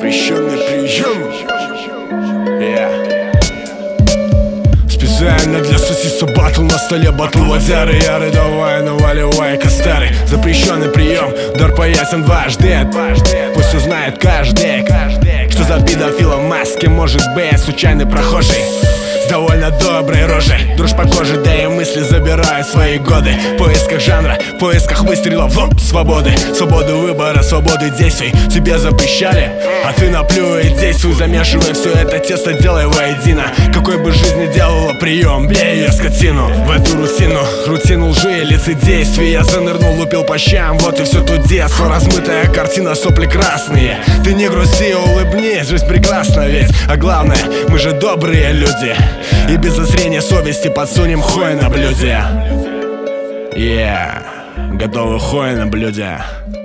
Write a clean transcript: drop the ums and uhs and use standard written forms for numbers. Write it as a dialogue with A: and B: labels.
A: Запрещенный прием. Специально для сосиса батл на столе, батл водяры, яры, давай, наваливай костары. Запрещенный прием, дар поясен дважды. Пусть узнает каждый, что за педофилом в маске может быть случайный прохожий с довольно доброй рожей. Дрожь по коже, да и мысли забирают свои годы. В поисках жанра, в поисках выстрелов, свободы. Свободы выбора, свободы действий тебе запрещали, а ты наплюй и действуй. Замешивай все это тесто, делай воедино. Какой бы жизнь ни делала прием, бей ее скотину. В эту рутину лжи и лицедействия я занырнул, лупил по щам, вот и все тут детство. Размытая картина, сопли красные. Ты не грусти, улыбнись, жизнь прекрасна ведь. А главное, мы же добрые люди, и без зазрения совести подсунем хой на блюде. Готовы хой на блюде.